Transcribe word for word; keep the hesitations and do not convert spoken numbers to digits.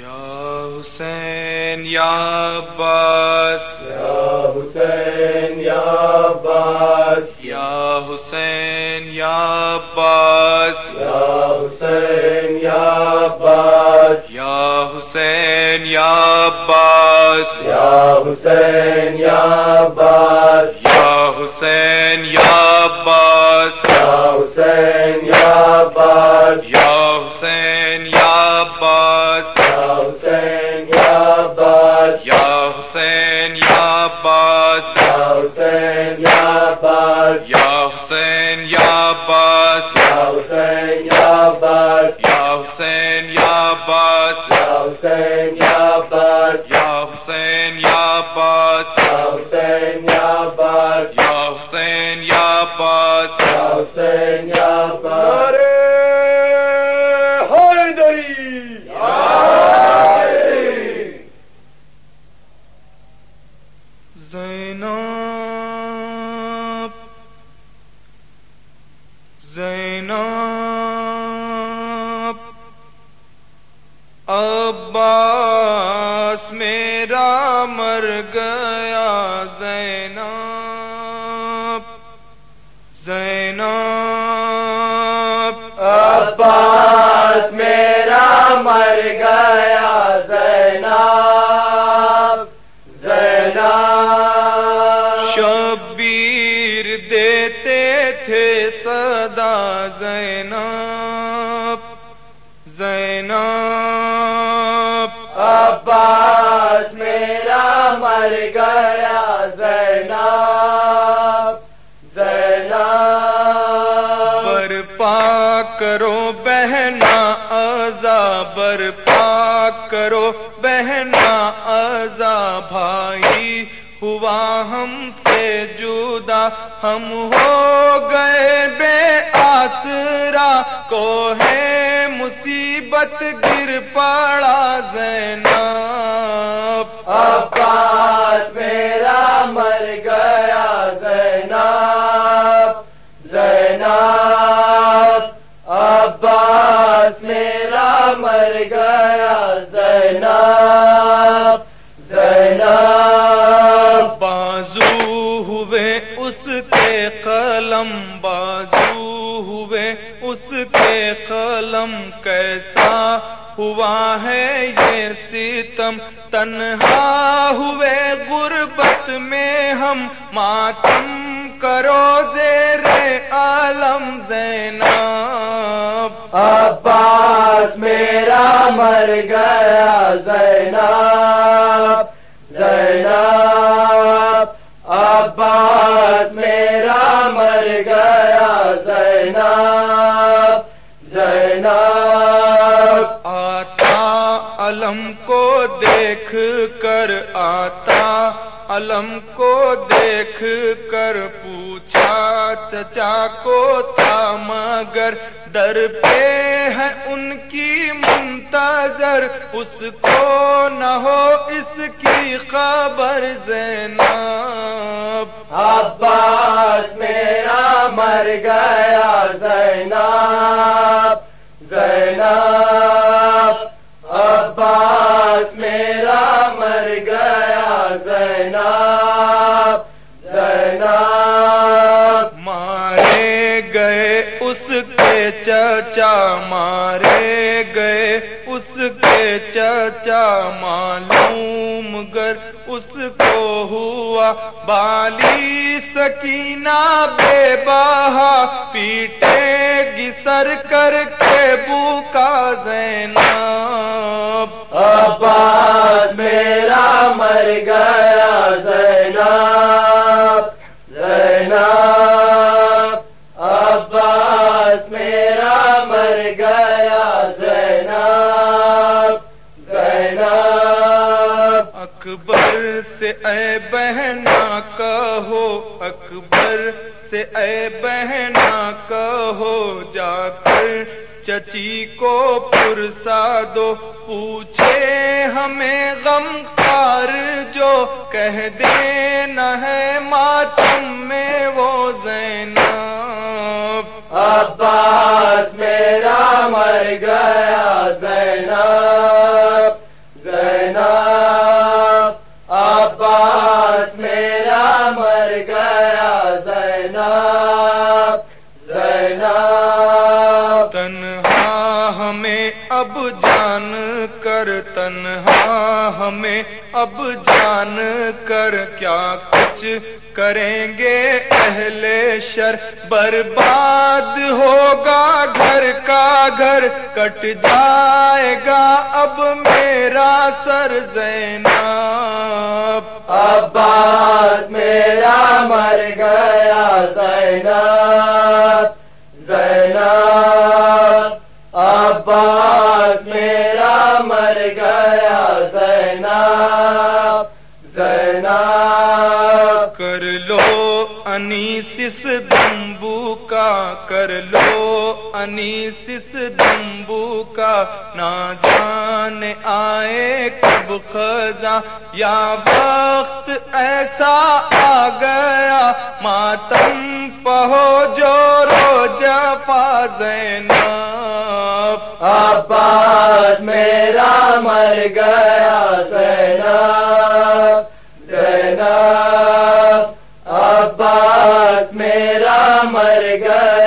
حسین یا عباس یا حسین یا عباس یا حسین یا عباس یا حسین یا عباس یا حسین یا عباس یا حسین یا عباس یا حسین یا عباس یا حسین یا عباس یا حسین یا عباس یا حسین یا عباس یا حسین یا عباس یا حسین یا عباس یا حسین یا عباس یا حسین یا عباس یا حسین یا عباس یا حسین یا عباس یا حسین یا عباس یا حسین یا عباس یا حسین یا عباس یا حسین یا عباس زینب زینب عباس میرا مر گیا زینب زینب عباس میرا مر گیا زینب زینب شبیر دیتے تھے صدا زینب زینب عباس میرا مر گیا زینب زینب برپا کرو بہنا عزا برپا کرو بہنا عزا بھائی ہوا ہم سے جدا ہم ہو گئے بے آسرا کو ہے مصیبت گر پڑا زینب عباس میرا مر گیا زینب زینب عباس میرا مر گیا زینب زینب بازو ہوئے اس کے قلم بازو ہوئے اس کے قلم کیسا ہوا ہے یہ ستم تنہا ہوئے غربت میں ہم ماتم کرو زیر عالم زینب عباس میرا مر گیا زینب زینب عباس میرا مر گیا زینب زینب آتا علم کو دیکھ کر آتا علم کو دیکھ کر پوچھا چچا کو تھا مگر در پہ ہے ان کی منتظر اس کو نہ ہو اس کی خبر زینب عباس میرا مر گیا زینب زینب عباس میرا مر گیا زینب زینب مارے گئے اس کے چچا مارے گئے اس کے چچا معلوم گر اس کو ہوا بالی سکینہ بے بہا پیٹے گی سر کر کے بوکا زینب عباس میرا مر گیا زینب زینب عباس میرا مر گیا زینب زینب اکبر سے اے بہنا کہو اکبر سے اے بہنا کہو جا کر چچی کو پرسا دو پوچھے ہمیں غم خار جو کہہ دینا ہے ماتم میں وہ زینب عباس میرا مر گیا زینب کر تنہا ہمیں اب جان کر کیا کچھ کریں گے اہل شر برباد ہوگا گھر کا گھر کٹ جائے گا اب میرا سر زینب عباس میرا مر گیا زینب زینب عباس میرا مر گیا زینب زینب کر لو انیس اس دمبو کا کر لو انیس اس دمبو کا نہ جانے آئے کب خزاں یا وقت ایسا آ گیا ماتم پہو جو رو جفا زینب عباس میرا مر گیا زینب زینب عباس میرا مر گیا